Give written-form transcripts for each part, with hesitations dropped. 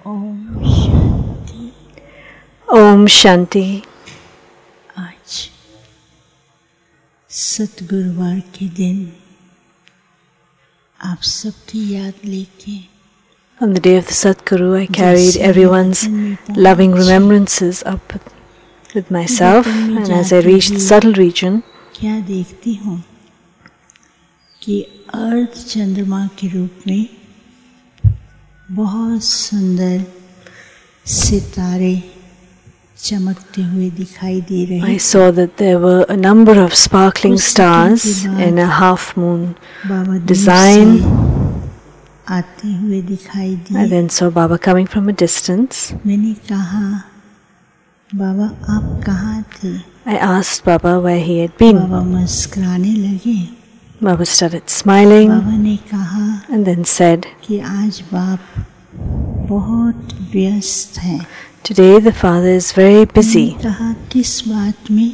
ओम शांति। ओम शांति। आज सतगुरुवार के दिन आप सबकी याद लेके On the day of the Satguru, I carried everyone's loving remembrances up with myself, and as I reached the subtle region, क्या देखती हूँ कि अर्ध चंद्रमा के रूप में बहुत सुंदर सितारे चमकते हुए दिखाई दे रहे हैं। I saw that there were a number of sparkling stars in a half-moon design. आते हुए दिखाई दिए। I then saw Baba coming from a distance. मैंने कहा, बाबा आप कहाँ थे? I asked Baba where he had been. बाबा मुस्कुराने लगे। Baba started smiling बाबा ने कहा and then said, कि आज बाप बहुत व्यस्त हैं। "Today the father is very busy." मैंने कहा किस बात में?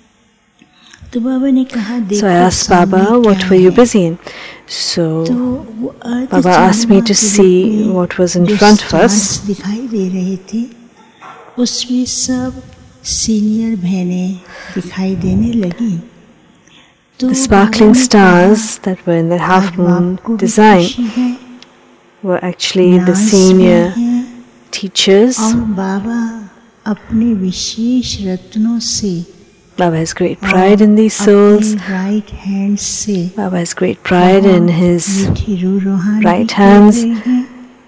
तो बाबा ने कहा देखो So I asked Baba, "What were you busy in?" So Baba asked me to see what was in front of us. दिखाई दे रहे थे, उसमें सब सीनियर बहनें दिखाई देने लगी। The sparkling stars that were in the half-moon design were actually the senior teachers. और बाबा अपने विशेष रत्नों से Baba has great pride in these souls. Right hand से Baba has great pride in his मीठी रूह रूहानी right कर hands रहे हैं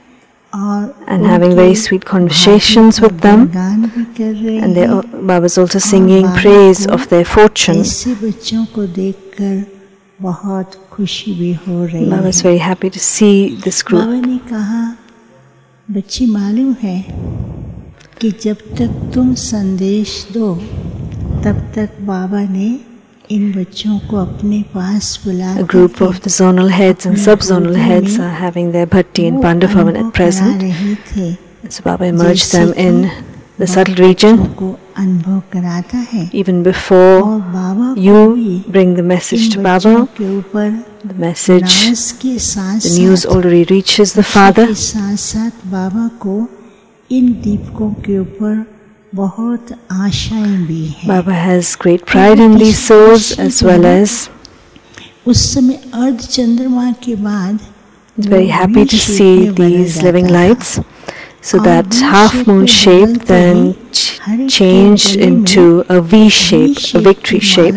और and having very sweet conversations with them. गान भी कर रहे And हैं। Baba is also singing praise of their fortune. ऐसे बच्चों को देखकर बहुत खुशी भी हो रही Baba है। is very happy to see this group. बाबा ने कहा, बच्ची मालूम है कि जब तक तुम संदेश दो तब तक बाबा ने इन बच्चों को अपने पास बुला A group of the zonal heads and sub-zonal heads are having their bhatti in Pandavavan at present. And so Baba emerged them in the subtle region. अनुभव कराता है Even और before बाबा you को भी bring the message to in Baba, बच्चों के ऊपर the message, नाज के साथ the news already reaches the Father. के साथ साथ बाबा को इन दीपकों के ऊपर बहुत आशाएं भी हैं। Baba has great pride in these souls as well as उस समय अर्ध चंद्रमा के बाद is very happy to see these living lights. So that half-moon shape then changed into a V shape, a victory shape.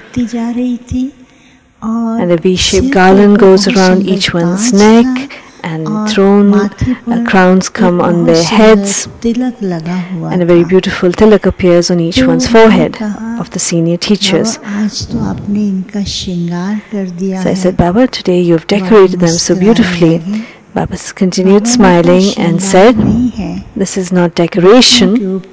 And a V-shaped garland goes around each one's neck, and crowns come on their heads, and a very beautiful tilak appears on each one's forehead of the senior teachers. So I said, Baba, today you've decorated them so beautifully. Baba continued smiling and said, "This is not decoration,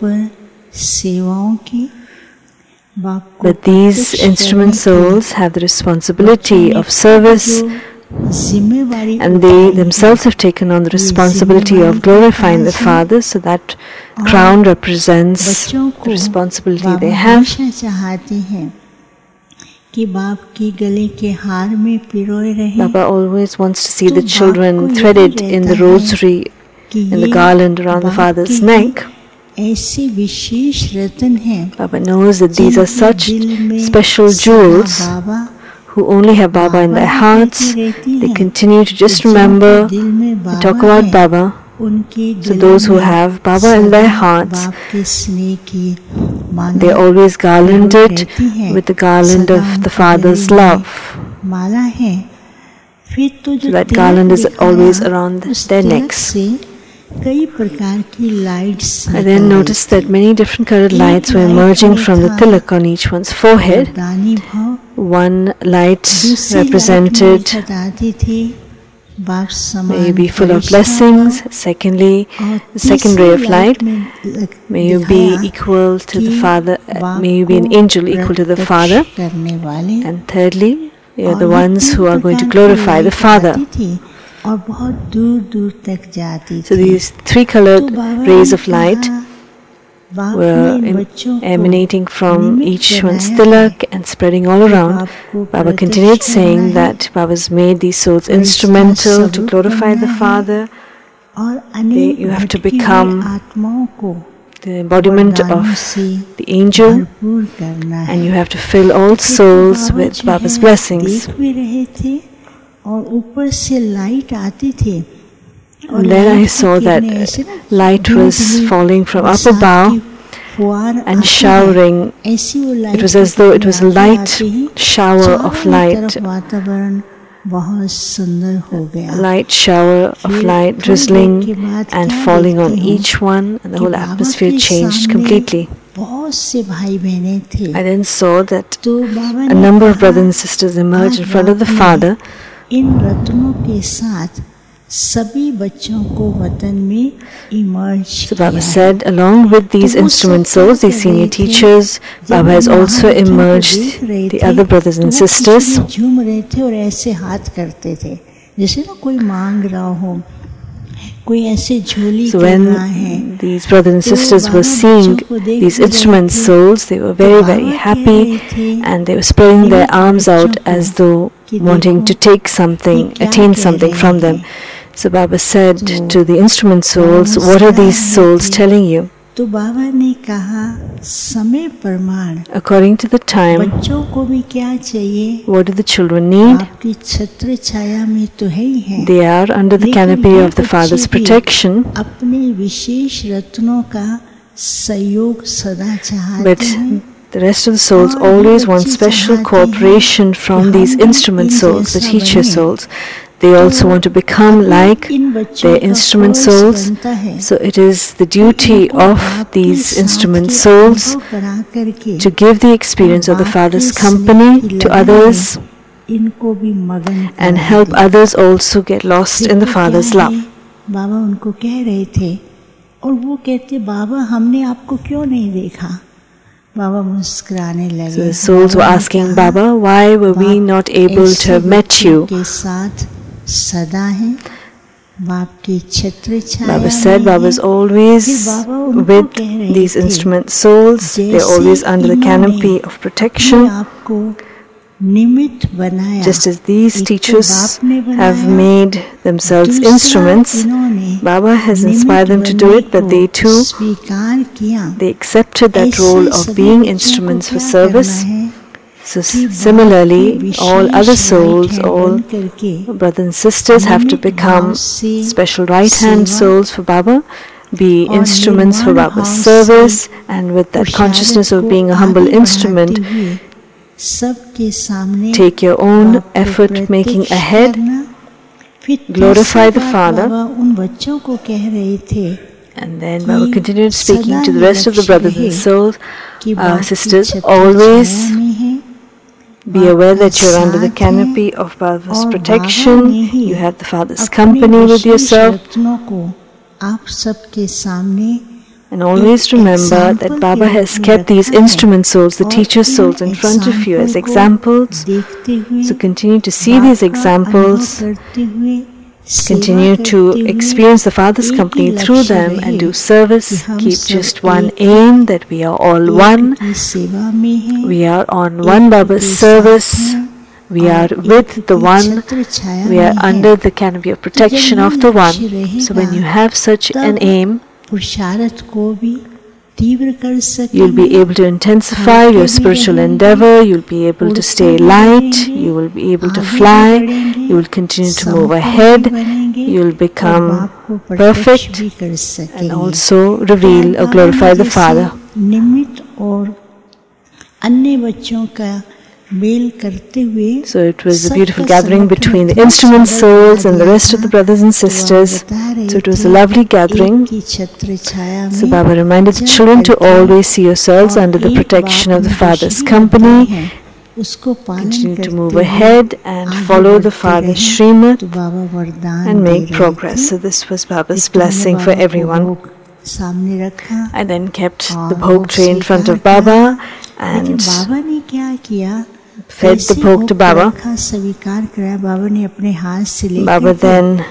but these instrument souls have the responsibility of service, and they themselves have taken on the responsibility of glorifying the Father, so that crown represents the responsibility they have." कि बाप के गले के हार में पिरोए रहे। Baba always wants to see the children threaded in the rosary, in the garland around the Father's neck. ऐसे विशेष रत्न हैं। Baba knows that these are such special jewels who only have Baba in their hearts. They continue to just remember, they talk about Baba. So those who have Baba in their hearts, they are always garlanded with the garland of the Father's love. So that garland is always around their necks. I then noticed that many different colored lights were emerging from the tilak on each one's forehead. One light represented may you be full of blessings. Secondly, the second ray of light, may you be equal to the Father, may you be an angel equal to the Father. And thirdly, you are the ones who are going to glorify the Father. So these three colored rays of light were emanating from each one's tilak and spreading all around. Baba continued saying that Baba's made these souls instrumental to glorify the Father, You have to become the embodiment of the angel, and you have to fill all souls with Baba's blessings. And then I saw that light was falling from up above and showering. It was as though it was a light shower of light. Light shower of light drizzling and falling on each one, and the whole atmosphere changed completely. I then saw that a number of brothers and sisters emerged in front of the Father. So Baba said, along with these instrument souls, these senior teachers, Baba has also emerged the other brothers and sisters. So when these brothers and sisters were seeing these instrument souls, they were very, very happy, and they were spreading their arms out as though wanting to take something, attain something from them. So Baba said to the instrument souls, what are these souls telling you? According to the time, what do the children need? They are under the canopy of the Father's protection, but the rest of the souls always want special cooperation from these instrument souls, the teacher souls. They also want to become like their instrument souls. So it is the duty of these instrument souls to give the experience of the Father's company to others and help others also get lost in the Father's love. So the souls were asking Baba, why were we not able to have met you? Baba said Baba is always with these instrument souls. They are always under the canopy of protection. Just as these teachers have made themselves instruments, Baba has inspired them to do it, but they too, they accepted that role of being instruments for service. So similarly, all other souls, all brothers and sisters have to become special right-hand souls for Baba, be instruments for Baba's service, and with that consciousness of being a humble instrument, take your own effort making ahead, glorify the Father. And then Baba continued speaking to the rest of the brothers and souls, sisters, always be aware that you are under the canopy of Baba's protection. You have the Father's company with yourself. And always remember that Baba has kept these instrument souls, the teacher souls, in front of you as examples. So continue to see these examples. Continue to experience the Father's company through them and do service. Keep just one aim, that we are all one. We are on one Baba's service. We are with the one. We are under the canopy of protection of the one. So when you have such an aim, you'll be able to intensify your spiritual endeavor, you'll be able to stay light, you will be able to fly, you will continue to move ahead, you'll become perfect and also reveal or glorify the Father. So it was a beautiful gathering between the instrument souls and the rest of the brothers and sisters. So it was a lovely gathering. So Baba reminded the children to always see yourselves under the protection of the Father's company. Continue to move ahead and follow the Father's Srimad and make progress. So this was Baba's blessing for everyone. I then kept the bhog tray in front of Baba and fed the bhog to Baba. Baba then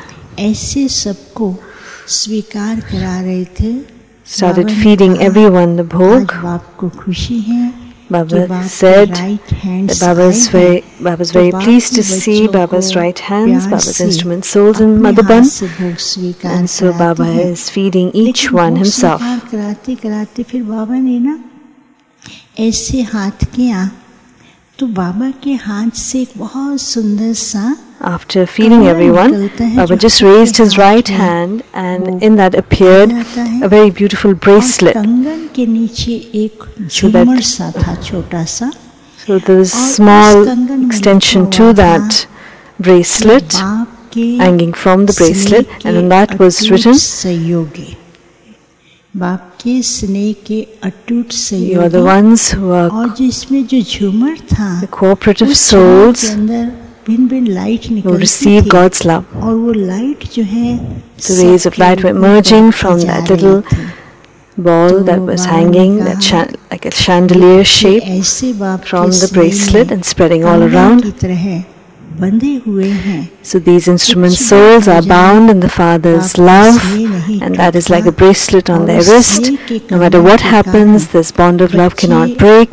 started feeding everyone the bhog. Baba said that Baba was very pleased to see Baba's right hands, Baba's instrument souls in Madhuban, and so Baba is feeding each one himself. कराते फिर बाबा ने ना ऐसे हाथ किया तो बाबा के हाथ से एक बहुत सुंदर सा After feeding everyone, Baba just raised his right hand and in that appeared a very beautiful bracelet. So there was a small extension to that bracelet, hanging from the bracelet, and on that was written, "You are the ones who are the cooperative souls who receive God's love." The rays of light were emerging from that little ball that was hanging, that like a chandelier shape, from the bracelet and spreading all around. So these instrument souls are bound in the Father's love, and that is like a bracelet on their wrist. No matter what happens, this bond of love cannot break.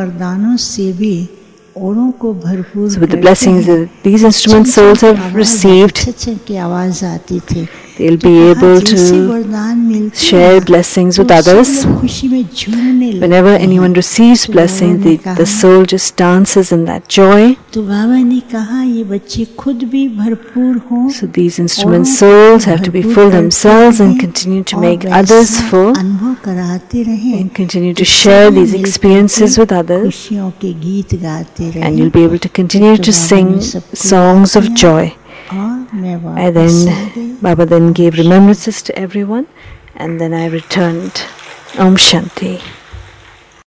So with the blessings that these instrument souls have received, they'll be able to share blessings with others. Whenever anyone receives blessings, the soul just dances in that joy. So these instrument souls have to be full themselves and continue to make others full, and continue to share these experiences with others, and you'll be able to continue to sing songs of joy. And then Baba then gave remembrances to everyone, and then I returned. Om Shanti.